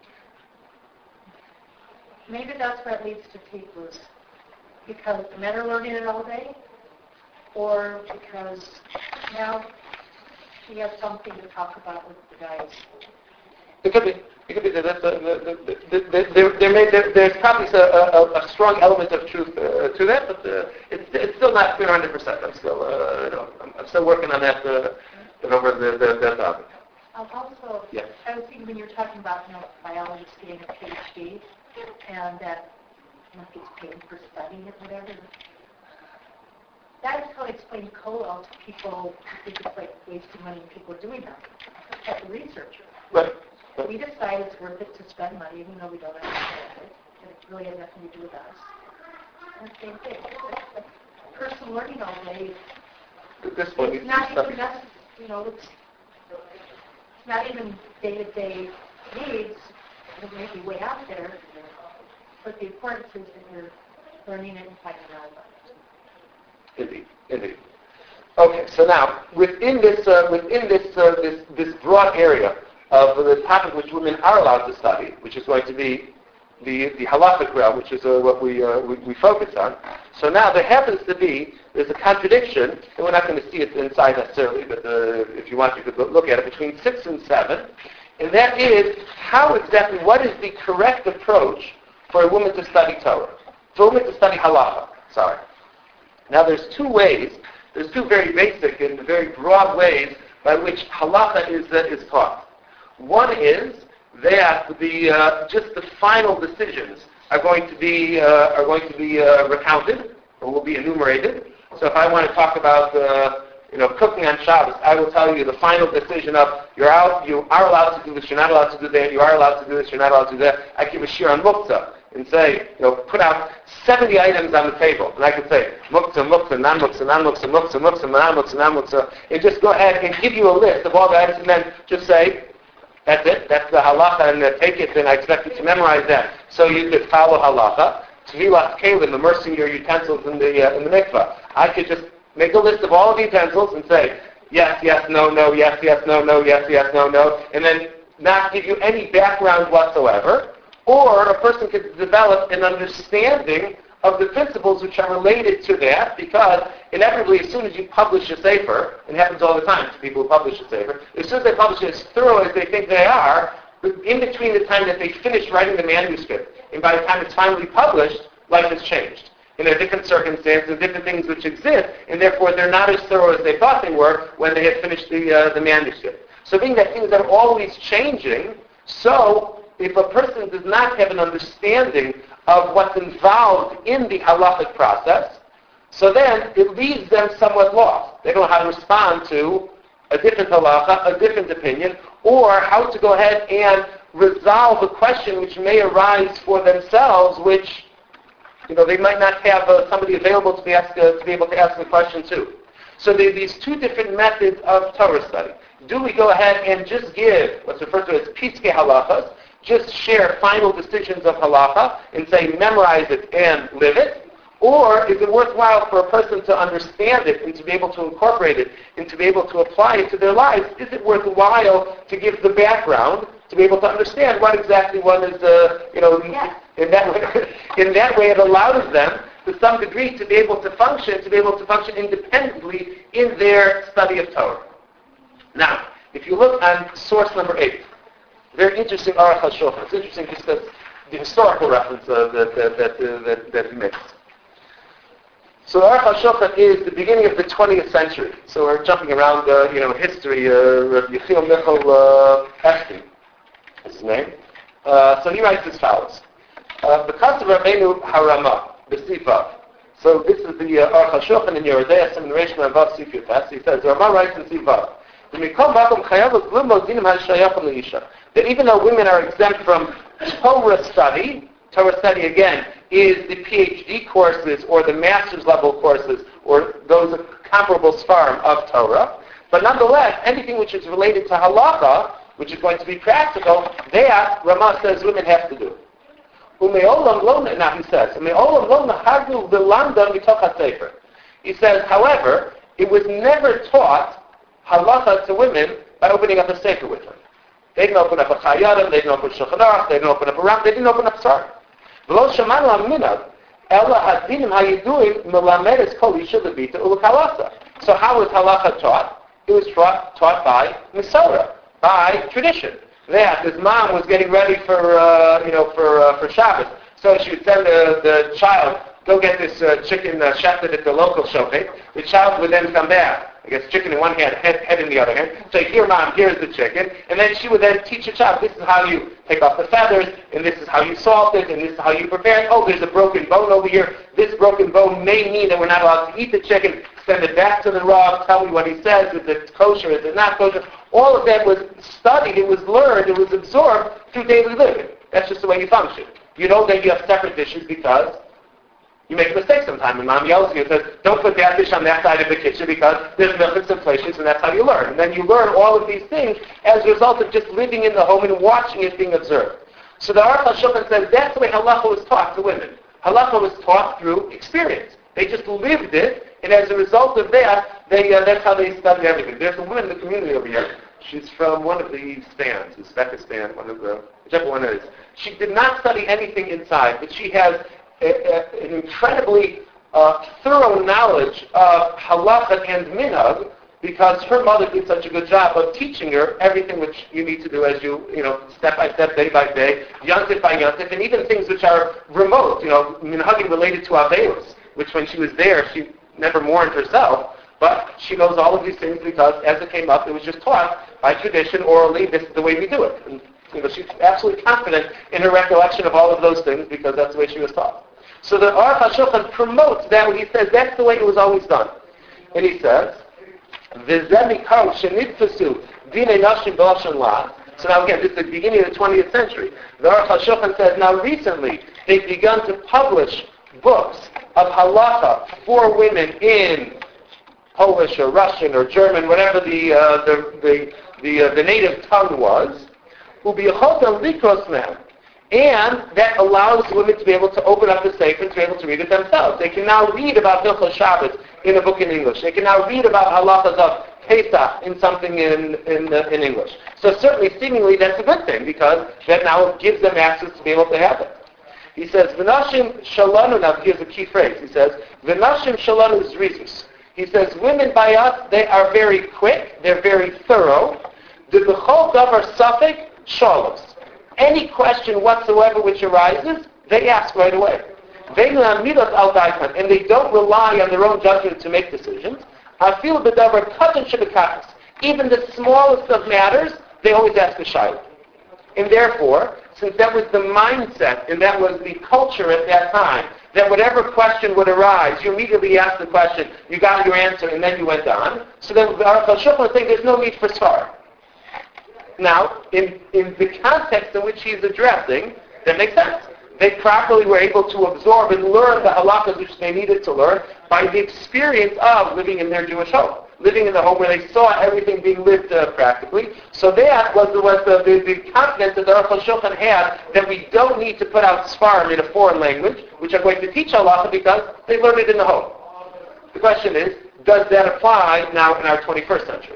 Maybe that's what leads to takeless. Because the men are learning it all day, or because now she has something to talk about with the guys. It could be. It could be that. That's a, the, the, the, there, there may, there, there's probably a, a, a strong element of truth uh, to that, but uh, it's, it's still not clear one hundred percent. I'm still, uh, you know, I'm, I'm still working on that uh, over the, the, that topic. Um, also, yeah. I was thinking when you were talking about, you know, biologists getting a PhD, and that you know, gets paid for studying it, whatever. That is how I explain Kollel to people who think it's like wasting money and people are doing that. As a researcher. Right. We decide it's worth it to spend money, even though we don't understand it, and it really has nothing to do with us. And the same thing. It's like personal learning all day. This one It's not even necessary, you know, it's, it's not even day-to-day needs. it may be way out there, but the importance is that you're learning it and finding out about it. Indeed, indeed. Okay, so now within this uh, within this uh, this this broad area of the topic which women are allowed to study, which is going to be the the halachic realm, which is uh, what we, uh, we we focus on. So now there happens to be there's a contradiction, and we're not going to see it inside necessarily, but uh, if you want, you could look at it between six and seven, and that is how exactly what is the correct approach for a woman to study Torah, for a woman to study halacha. Sorry. Now there's two ways. There's two very basic and very broad ways by which halacha is uh, is taught. One is that the uh, just the final decisions are going to be uh, are going to be uh, recounted or will be enumerated. So if I want to talk about uh, you know cooking on Shabbos, I will tell you the final decision of you're out, you are allowed to do this, you're not allowed to do that, you are allowed to do this, you're not allowed to do that. I give a shir on muktzah and say, you know, put out seventy items on the table, and I could say muktzah, muktzah, non-muktzah, non-muktzah, muktzah, muktzah, non-muktzah, non-muktzah, and just go ahead and give you a list of all the items, and then just say, that's it, that's the halacha, and uh, take it, and I expect you to memorize that. So you could follow halacha. Tevilas kelim, immersing your utensils in the uh, in the mikvah. I could just make a list of all of the utensils and say, yes, yes, no, no, yes, yes, no, no, yes, yes, no, no, and then not give you any background whatsoever. Or a person could develop an understanding of the principles which are related to that, because inevitably as soon as you publish a sefer, it happens all the time to people who publish a sefer, as soon as they publish it as thorough as they think they are, in between the time that they finish writing the manuscript and by the time it's finally published, life has changed. And there are different circumstances, different things which exist, and therefore they're not as thorough as they thought they were when they had finished the, uh, the manuscript. So being that things are always changing, so if a person does not have an understanding of what's involved in the halachic process, so then it leaves them somewhat lost. They don't know how to respond to a different halacha, a different opinion, or how to go ahead and resolve a question which may arise for themselves, which you know they might not have uh, somebody available to be asked, uh, to be able to ask the question to. So there are these two different methods of Torah study. Do we go ahead and just give what's referred to as piskei halachas, just share final decisions of halacha and say memorize it and live it? Or is it worthwhile for a person to understand it and to be able to incorporate it and to be able to apply it to their lives? Is it worthwhile to give the background to be able to understand what exactly one is, uh, you know, yes. in that way, in that way it allows them to some degree to be able to function, to be able to function independently in their study of Torah. Now, if you look on source number eight, very interesting Aruch HaShulchan. It's interesting just the, the historical reference uh, that that that, uh, that that he makes. So Aruch HaShulchan is the beginning of the twentieth century. So we're jumping around, uh, you know, history. Uh, Yechiel Michal uh, Epstein is his name. Uh, so he writes as follows: because of Rabbeinu Harama, the Sifav. So this is the uh, Aruch HaShulchan in Yerodei Semination of Vav Sif Yutes. He says Rama writes in Sifav that even though women are exempt from Torah study, Torah study again is the P H D courses or the master's level courses or those comparable sfarim of Torah, but nonetheless anything which is related to halacha, which is going to be practical, that Rama says women have to do. Now he says, he says, however, it was never taught halacha to women by opening up a sefer with them. They didn't open up a Chayadim, they didn't open Shulchan Aruch, they didn't open up a Ram, they didn't open up Sar. V'lo shamanu haminav, ela hadinim hayiduim melamedes kol isha levita ul'kalasa. So how was halacha taught? It was taught, taught by Masorah, by tradition. That his mom was getting ready for, uh, you know, for uh, for Shabbos, so she would send the, the child, go get this uh, chicken uh, shafted at the local showcase. The child would then come back. I guess chicken in one hand, head, head in the other hand. Say, here, Mom, here's the chicken. And then she would then teach the child, this is how you take off the feathers, and this is how you salt it, and this is how you prepare it. Oh, there's a broken bone over here. This broken bone may mean that we're not allowed to eat the chicken. Send it back to the Rav. Tell me what he says. Is it kosher? Is it not kosher? All of that was studied. It was learned. It was absorbed through daily living. That's just the way you function. You know that you have separate dishes because you make a mistake sometime, and Mom yells at you and says, don't put that dish on that side of the kitchen because there's milk and some places, and that's how you learn. And then you learn all of these things as a result of just living in the home and watching it being observed. So the Aruch HaShulchan says that's the way halacha was taught to women. Halacha was taught through experience. They just lived it, and as a result of that, they, uh, that's how they studied everything. There's a woman in the community over here. She's from one of the stands, Uzbekistan, one of the, whichever one it is. She did not study anything inside, but she has a, a, an incredibly uh, thorough knowledge of halacha and minhag, because her mother did such a good job of teaching her everything which you need to do as you, you know, step by step, day by day, yontif by yontif, and even things which are remote, you know, minhagim related to Avelos, which when she was there, she never mourned herself, but she knows all of these things because as it came up, it was just taught by tradition, orally, this is the way we do it. And, you know, she's absolutely confident in her recollection of all of those things because that's the way she was taught. So the Aruch HaShulchan promotes that when he says that's the way it was always done. And he says, V'zeh mikar shenitfasu dinei nashim b'lashon la. So now again, this is the beginning of the twentieth century. The Aruch HaShulchan says now recently they've begun to publish books of halacha for women in Polish or Russian or German, whatever the uh, the the the, uh, the native tongue was. U'biyochotam likros mehem. And that allows women to be able to open up the Sefer and to be able to read it themselves. They can now read about Hilchos Shabbos in a book in English. They can now read about halachas of Pesach in something in in, uh, in English. So certainly, seemingly, that's a good thing because that now gives them access to be able to have it. He says, "V'nashim shalanu." Now here's a key phrase. He says, "V'nashim shalanu zrizus." He says, "Women by us, they are very quick. They're very thorough. The b'chol davar safek shalos." Any question whatsoever which arises, they ask right away. And they don't rely on their own judgment to make decisions. Even the smallest of matters, they always ask a shayla. And therefore, since that was the mindset and that was the culture at that time, that whatever question would arise, you immediately asked the question, you got your answer, and then you went on. So then the Aruch HaShulchan saying there's no need for svar. Now, in, in the context in which he's addressing, that makes sense. They properly were able to absorb and learn the halachas which they needed to learn by the experience of living in their Jewish home, living in the home where they saw everything being lived uh, practically. So that was, the, was the, the, the confidence that the Aruch HaShulchan had that we don't need to put out svarim in a foreign language, which are going to teach halacha because they learned it in the home. The question is, does that apply now in our twenty-first century?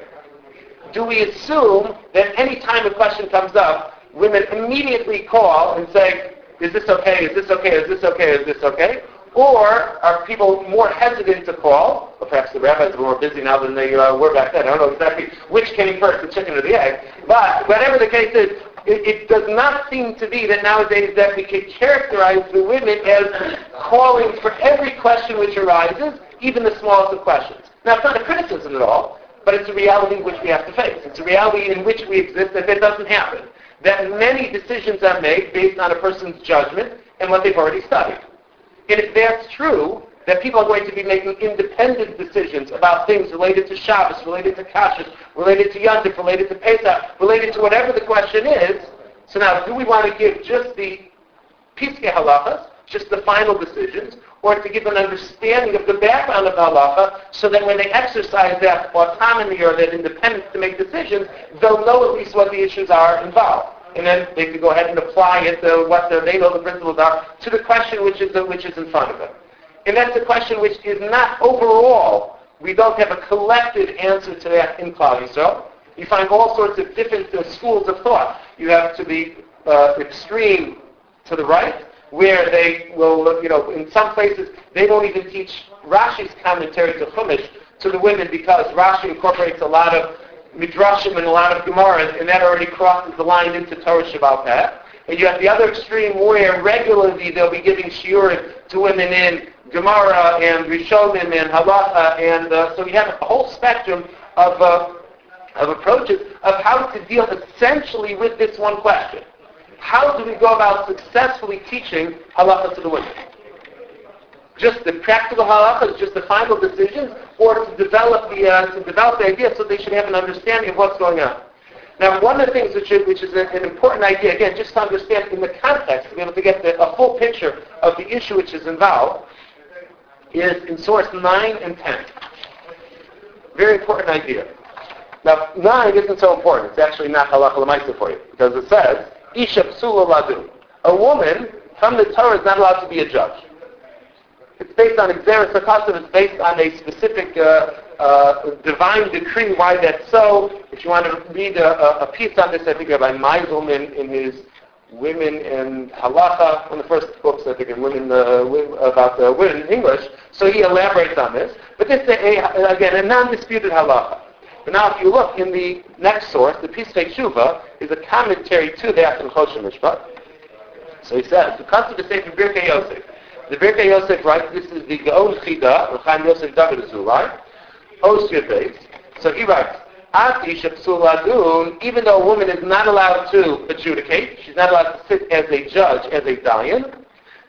Do we assume that any time a question comes up, women immediately call and say, is this okay, is this okay, is this okay, is this okay? Or are people more hesitant to call? Or perhaps the rabbis are more busy now than they uh, were back then. I don't know exactly which came first, the chicken or the egg. But whatever the case is, it, it does not seem to be that nowadays that we can characterize the women as calling for every question which arises, even the smallest of questions. Now, it's not a criticism at all, but it's a reality which we have to face. It's a reality in which we exist that that doesn't happen. That many decisions are made based on a person's judgment and what they've already studied. And if that's true, that people are going to be making independent decisions about things related to Shabbos, related to Kashrus, related to Yontif, related to Pesach, related to whatever the question is. So now, do we want to give just the Piskei Halachas, just the final decisions, or to give an understanding of the background of halacha so that when they exercise that autonomy or that independence to make decisions, they'll know at least what the issues are involved. And then they can go ahead and apply it, to what the, they know the principles are, to the question which is, which is in front of them. And that's a question which is not overall, we don't have a collective answer to that in Klal Yisrael. You find all sorts of different uh, schools of thought. You have to the uh, extreme to the right, where they will, you know, in some places, they don't even teach Rashi's commentary to Chumash to the women because Rashi incorporates a lot of Midrashim and a lot of Gemaras, and that already crosses the line into Torah Shebaal Peh. And you have the other extreme where regularly they'll be giving shiurim to women in Gemara and Rishonim and Halacha, and uh, so you have a whole spectrum of, uh, of approaches of how to deal essentially with this one question. How do we go about successfully teaching halacha to the women? Just the practical halachas, just the final decisions, or to develop the uh, to develop the idea so they should have an understanding of what's going on. Now, one of the things which is, which is an important idea, again, just to understand in the context, to be able to get the, a full picture of the issue which is involved, is in source nine and ten. Very important idea. Now, nine isn't so important. It's actually not halacha l'maaseh for you, because it says, Isha psula ladu. a woman from the Torah is not allowed to be a judge. It's based on Xeris HaKasav, it's based on a specific uh, uh, divine decree why that's so. If you want to read a, a piece on this, I think by Meiselman in his Women in Halacha, one of the first books, I think, in women, uh, about uh, women in English, so he elaborates on this. But this is, a, again, a non-disputed halacha. But now if you look in the next source, the Piskei Tshuva is a commentary to that in Choshen Mishpat. So he says, the concept is in Birkei Yosef. The Birkei Yosef writes, this is the Gaon Chida, L'chaim Yosef David Azulai, Osir Beis. So he writes, even though a woman is not allowed to adjudicate, she's not allowed to sit as a judge, as a dayan,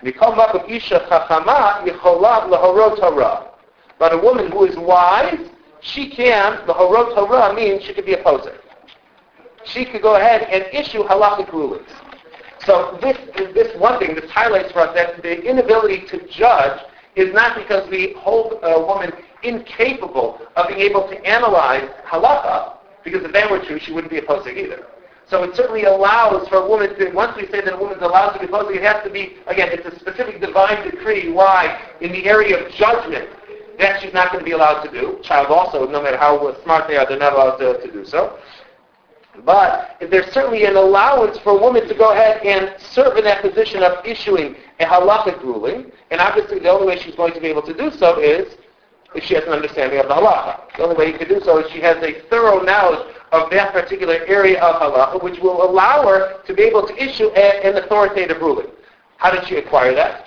but a woman who is wise, she can, the horot Torah means she could be a poser. She could go ahead and issue halachic rulings. So this is this one thing, this highlights for us that the inability to judge is not because we hold a woman incapable of being able to analyze halacha, because if that were true, she wouldn't be a posek either. So it certainly allows for a woman to, once we say that a woman is allowed to be posek, it has to be, again, it's a specific divine decree why, in the area of judgment, that she's not going to be allowed to do. Child also, no matter how smart they are, they're not allowed to, to do so. But there's certainly an allowance for a woman to go ahead and serve in that position of issuing a halachic ruling, and obviously the only way she's going to be able to do so is if she has an understanding of the halacha. The only way you can do so is she has a thorough knowledge of that particular area of halacha, which will allow her to be able to issue a, an authoritative ruling. How did she acquire that?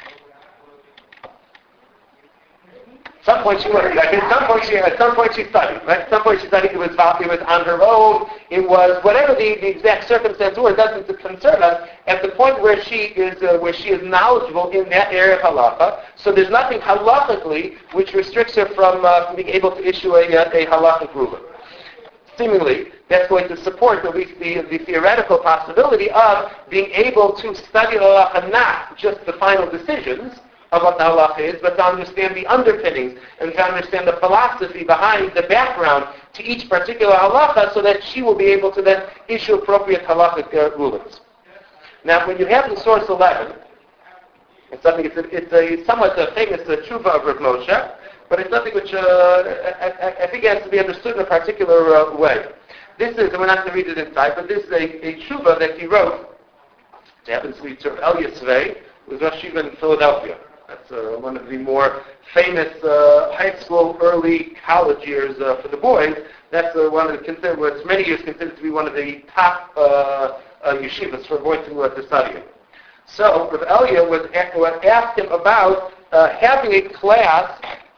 At some point she learned. Like at some point she, at some point she studied. Right? At some point she studied. It was, it was on her own. It was whatever the, the exact circumstance were. It doesn't concern us. At the point where she is, uh, where she is knowledgeable in that area of halacha, so there's nothing halachically which restricts her from, uh, from being able to issue a, a halachic ruling. Seemingly, that's going to support at least the, the theoretical possibility of being able to study halacha, not just the final decisions of what the halacha is, but to understand the underpinnings and to understand the philosophy behind the background to each particular halacha, so that she will be able to then issue appropriate halachic uh, rulings. Now, when you have in source eleven, it's something. It's a, it's a somewhat a famous uh, tshuva of Rav Moshe, but it's something which uh, I, I think has to be understood in a particular uh, way. This is, and we're not going to read it inside, but this is a, a tshuva that he wrote. It happens to be Rav Elia Svei, who was Rosh Yeshiva in Philadelphia. That's uh, one of the more famous uh, high school, early college years uh, for the boys. That's uh, one of the considered, was many years considered to be one of the top uh, uh, yeshivas for boys to, uh, to study in. So Rav Elia was, was asked him about uh, having a class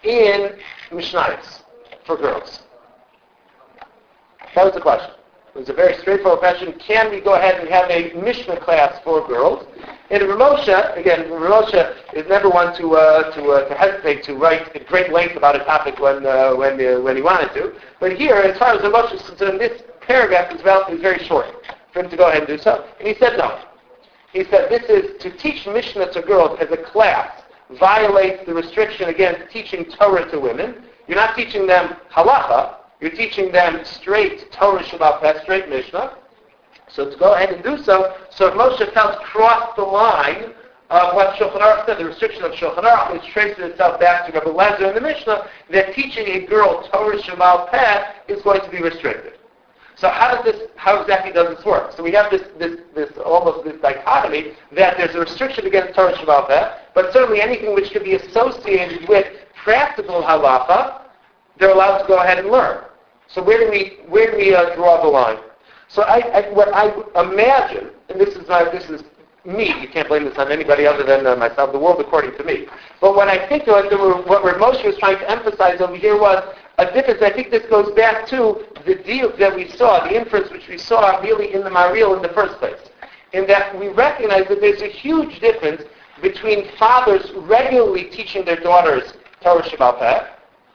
in Mishnayos for girls. That was the question. It was a very straightforward question. Can we go ahead and have a Mishnah class for girls? And Rav Moshe, again, Rav Moshe is never one to uh, to, uh, to hesitate to write at great length about a topic when uh, when uh, when he wanted to. But here, as far as Rav Moshe is concerned, this paragraph is relatively very short for him to go ahead and do so. And he said no. He said this is to teach Mishnah to girls as a class violates the restriction against teaching Torah to women. You're not teaching them halacha. You're teaching them straight Torah Shabbat Peh, straight Mishnah. So to go ahead and do so, so Moshe felt crossed the line of what Shulchan Aruch said, the restriction of Shulchan Aruch, which traces itself back to Rabbi Lezer in the Mishnah, that teaching a girl Torah Shabbat Peh is going to be restricted. So how does this, how exactly does this work? So we have this, this, this almost this dichotomy that there's a restriction against Torah Shabbat Peh, but certainly anything which can be associated with practical halacha, they're allowed to go ahead and learn. So where do we where do we uh, draw the line? So I, I, what I imagine, and this is not, this is me. You can't blame this on anybody other than uh, myself. The world according to me. But when I think of it, what Rav Moshe was trying to emphasize over here was a difference. I think this goes back to the deal that we saw, the inference which we saw really in the Maril in the first place, in that we recognize that there's a huge difference between fathers regularly teaching their daughters Torah Shabbat Peh,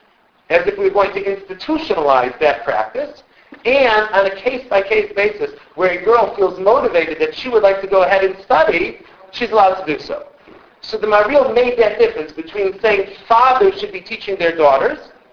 as if we were going to institutionalize that practice, and on a case-by-case basis, where a girl feels motivated that she would like to go ahead and study, she's allowed to do so. So the Maril made that difference between saying fathers should be teaching their daughters,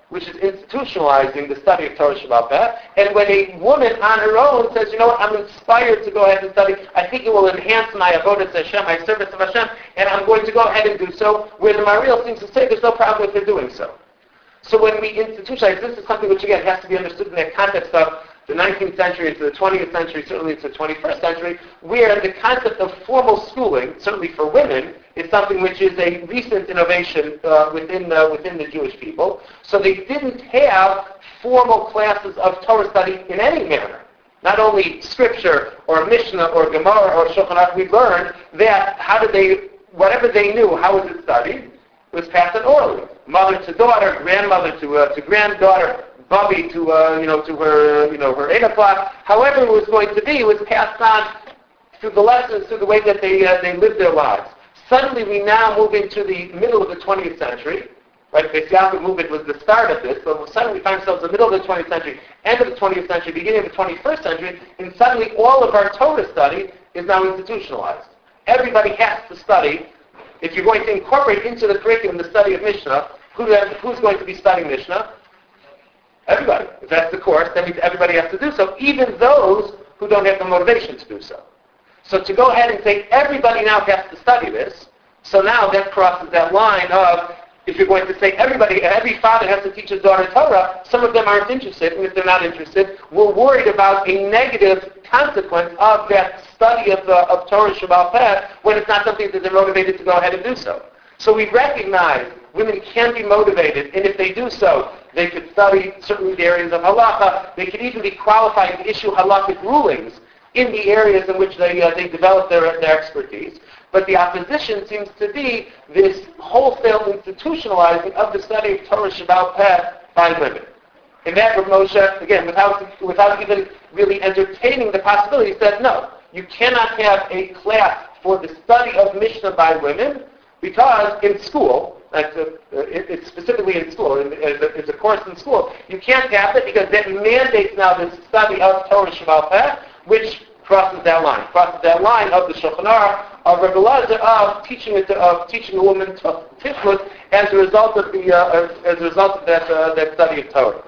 which is institutionalizing the study of Torah Sheba'al Peh. And when a woman on her own says, you know what, I'm inspired to go ahead and study, I think it will enhance my avodas Hashem, my service of Hashem, and I'm going to go ahead and do so, where the Maharil seems to say there's no problem with her doing so. So when we institutionalize, this is something which again has to be understood in the context of the nineteenth century into the twentieth century, certainly into the twenty-first century, where the concept of formal schooling, certainly for women, is something which is a recent innovation uh, within uh, within the Jewish people. So they didn't have formal classes of Torah study in any manner. Not only scripture or Mishnah or Gemara or Shulchan Aruch, we learned that how did they, whatever they knew, how was it studied? It was passed on orally. Mother to daughter, grandmother to uh, to granddaughter, Bubby to uh, you know to her uh, you know her eight o'clock. However it was going to be, it was passed on through the lessons, through the way that they uh, they lived their lives. Suddenly we now move into the middle of the twentieth century. Right, the Yaakov movement was the start of this, but suddenly we find ourselves in the middle of the twentieth century, end of the twentieth century, beginning of the twenty-first century, and suddenly all of our Torah study is now institutionalized. Everybody has to study. If you're going to incorporate into the curriculum the study of Mishnah, who has, who's going to be studying Mishnah? Everybody. If that's the course, that means everybody has to do so, even those who don't have the motivation to do so. So to go ahead and say everybody now has to study this, so now that crosses that line of, if you're going to say everybody, every father has to teach his daughter Torah, some of them aren't interested, and if they're not interested, we're worried about a negative consequence of that study of, the, of Torah Sheba'al Peh when it's not something that they're motivated to go ahead and do so. So we recognize women can be motivated, and if they do so, they could study certain areas of halacha. They could even be qualified to issue halachic rulings in the areas in which they uh, they develop their, their expertise. But the opposition seems to be this wholesale institutionalizing of the study of Torah Sheba'al Peh by women. And that Rav Moshe, again, without without even really entertaining the possibility, said, no, you cannot have a class for the study of Mishnah by women, because in school, that's a, it, it's specifically in school, it's a course in school, you can't have it because that mandates now the study of Torah Sheba'al Peh, which crosses that line, crosses that line of the Shulchan Aruch, of Rebbe Elazar, of teaching it, of teaching a woman Tiflut as a result of the uh, as a result of that uh, that study of Torah.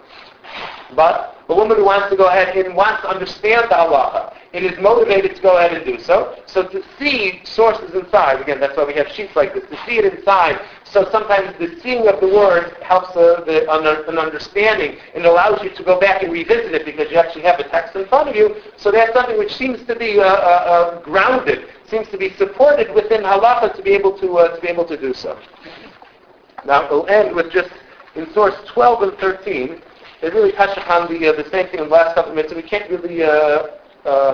But a woman who wants to go ahead and wants to understand the halacha, and is motivated to go ahead and do so. So to see sources inside, again, that's why we have sheets like this, to see it inside. So sometimes the seeing of the words helps uh, the, uh, an understanding, and allows you to go back and revisit it because you actually have a text in front of you. So that's something which seems to be uh, uh, uh, grounded, seems to be supported within halacha to be able to uh, to be able to do so. Now we'll end with just in source twelve and thirteen. They really touch upon the uh, the same thing in the last couple of minutes, and we can't really uh, uh,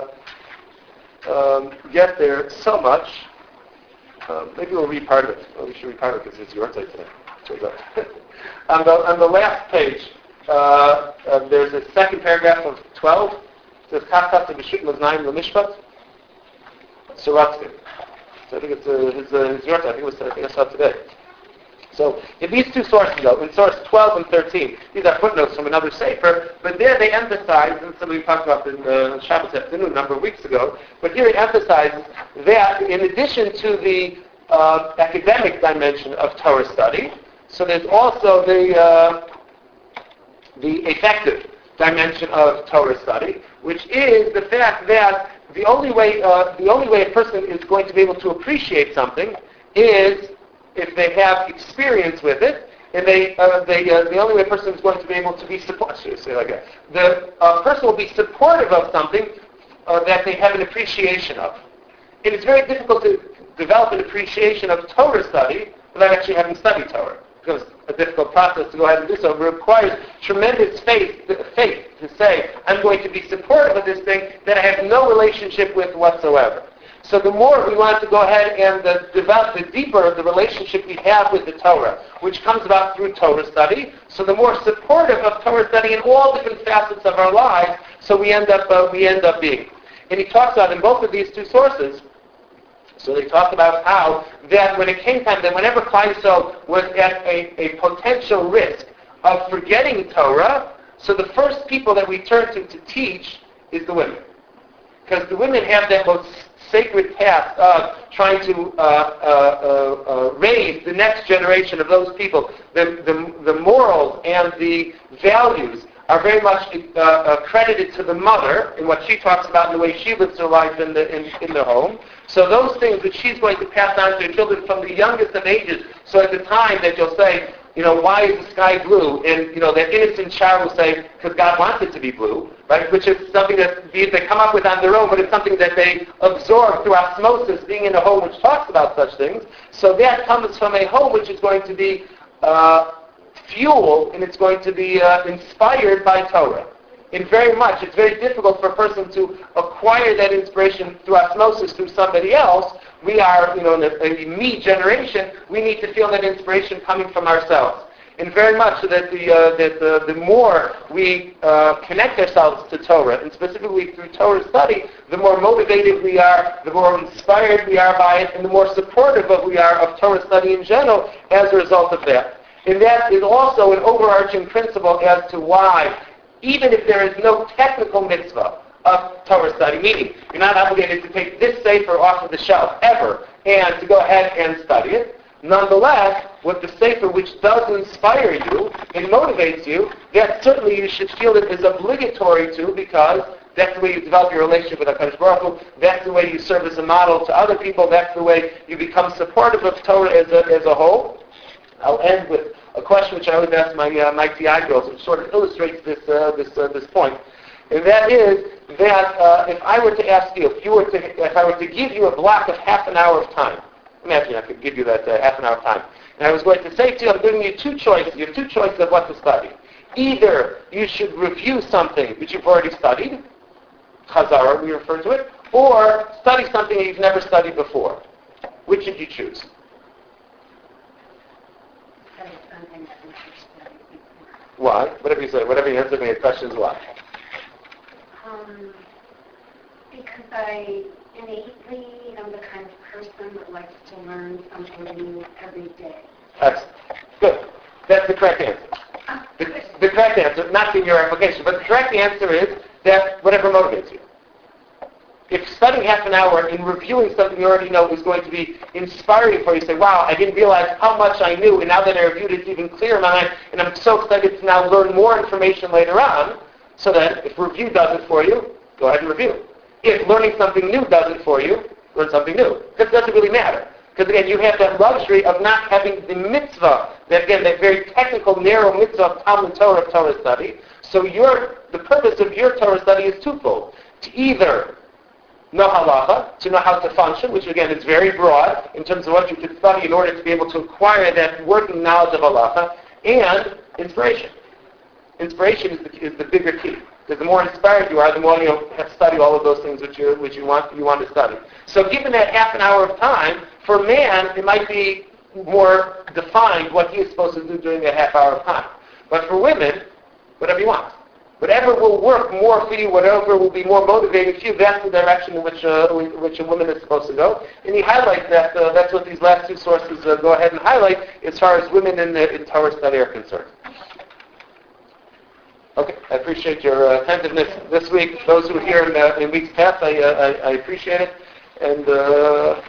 um, get there so much. Uh, maybe we'll read part of it. Well, we should read part of it because it's your site today. on, the, on the last page, uh, uh, there's a second paragraph of twelve. It says, Kachtat B'shut Maznayim L'Mishpat, Sorotzkin. So I think it's uh, his, uh, his your site. I think it was, I think I saw it today. So in these two sources, though, in source twelve and thirteen, these are footnotes from another sefer, but there they emphasize, and something we talked about in uh, Shabbos afternoon a number of weeks ago, but here it emphasizes that in addition to the uh, academic dimension of Torah study, so there's also the uh, the effective dimension of Torah study, which is the fact that the only way uh, the only way a person is going to be able to appreciate something is if they have experience with it, and they, uh, they, uh, the only way a person is going to be able to be supportive, say like that. The uh, person will be supportive of something uh, that they have an appreciation of. And it's very difficult to develop an appreciation of Torah study without actually having studied Torah. It becomes a difficult process to go ahead and do so. It requires tremendous faith, faith to say, I'm going to be supportive of this thing that I have no relationship with whatsoever. So the more we want to go ahead and uh, develop, the deeper the relationship we have with the Torah, which comes about through Torah study, so the more supportive of Torah study in all different facets of our lives, so we end up uh, we end up being. And he talks about in both of these two sources, so they talk about how that when it came time, that whenever Klal Yisrael was at a, a potential risk of forgetting Torah, so the first people that we turn to to teach is the women. because the women have that most sacred task of trying to uh, uh, uh, uh, raise the next generation of those people. The, the, the morals and the values are very much uh, uh, credited to the mother in what she talks about in the way she lives her life in the, in, in the home. So those things that she's going to pass on to her children from the youngest of ages. So at the time that you'll say, you know, why is the sky blue? And, you know, that innocent child will say, because God wants it to be blue, right? Which is something that they come up with on their own, but it's something that they absorb through osmosis, being in a home which talks about such things. So that comes from a home which is going to be uh, fuel, and it's going to be uh, inspired by Torah. And very much, it's very difficult for a person to acquire that inspiration through osmosis through somebody else. We are, you know, in a, a me generation, we need to feel that inspiration coming from ourselves. And very much so that the uh, that the, the more we uh, connect ourselves to Torah, and specifically through Torah study, the more motivated we are, the more inspired we are by it, and the more supportive of we are of Torah study in general as a result of that. And that is also an overarching principle as to why, even if there is no technical mitzvah of Torah study, meaning you're not obligated to take this sefer off of the shelf ever and to go ahead and study it. Nonetheless, with the sefer which does inspire you and motivates you, that certainly you should feel it is obligatory to, because that's the way you develop your relationship with HaKadosh Baruch Hu. That's the way you serve as a model to other people. That's the way you become supportive of Torah as a, as a whole. I'll end with a question which I always ask my uh, my T I girls, which sort of illustrates this uh, this uh, this point, and that is that uh, if I were to ask you, if you were to, if I were to give you a block of half an hour of time, imagine I could give you that uh, half an hour of time, and I was going to say to you, I'm giving you two choices. You have two choices of what to study. Either you should review something which you've already studied, Chazara, we refer to it, or study something that you've never studied before. Which should you choose? Why? Whatever you say, whatever you answer me, the question is why? Um, because I innately am the kind of person that likes to learn something new every day. That's good. That's the correct answer. The, the correct answer, not in your application, but the correct answer is that whatever motivates you. If studying half an hour and reviewing something you already know is going to be inspiring for you, say, wow, I didn't realize how much I knew, and now that I reviewed it, it's even clearer in my mind, and I'm so excited to now learn more information later on, so that if review does it for you, go ahead and review. If learning something new does it for you, learn something new. This doesn't really matter. Because again, you have that luxury of not having the mitzvah, that again, that very technical, narrow mitzvah of Talmud Torah, of Torah study. So your, the purpose of your Torah study is twofold. To either know halacha, to know how to function, which again is very broad in terms of what you could study in order to be able to acquire that working knowledge of halacha, and inspiration. Inspiration is the, is the bigger key. Because the more inspired you are, the more you'll have to study all of those things which you which you want you want to study. So given that half an hour of time, for man it might be more defined what he is supposed to do during that half hour of time. But for women, whatever you want. Whatever will work more for you, whatever will be more motivating for you, that's the direction in which, uh, which a woman is supposed to go. And he highlights that, uh, that's what these last two sources uh, go ahead and highlight as far as women in the in Torah study are concerned. Okay, I appreciate your uh, attentiveness this week. Those who were here in, uh, in weeks past, I, uh, I, I appreciate it. And uh,